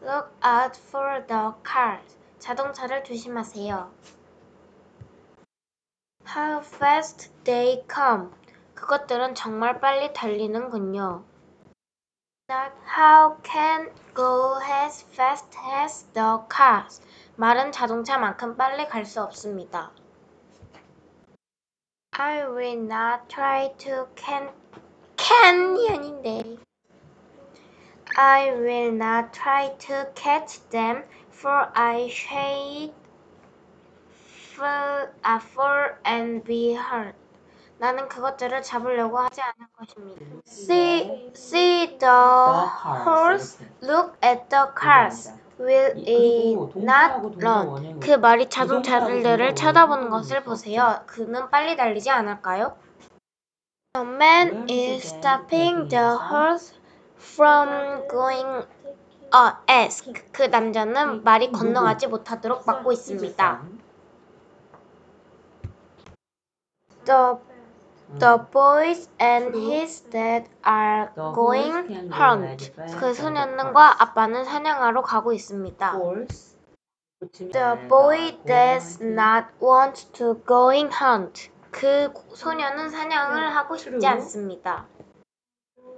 Look out for the cars. 자동차를 조심하세요. How fast they come. 그것들은 정말 빨리 달리는군요. That how can go as fast as the cars. 말은 자동차만큼 빨리 갈 수 없습니다. I will not try to canyon인데. I will not try to catch them, for I shall fall and be hurt. 나는 그것들을 잡으려고 하지 않을 것입니다. See the horse, look at the cars. Will it not run? 그 말이 자동차들을 쳐다보는 것을 보세요. 그는 빨리 달리지 않을까요? The man is stopping the horse from going east. 그 남자는 말이 건너가지 못하도록 막고 있습니다. The boys and his dad are going hunt. 그 소년과 아빠는 사냥하러 가고 있습니다. The boy does not want to going hunt. 그 소년은 사냥을 하고 싶지 않습니다.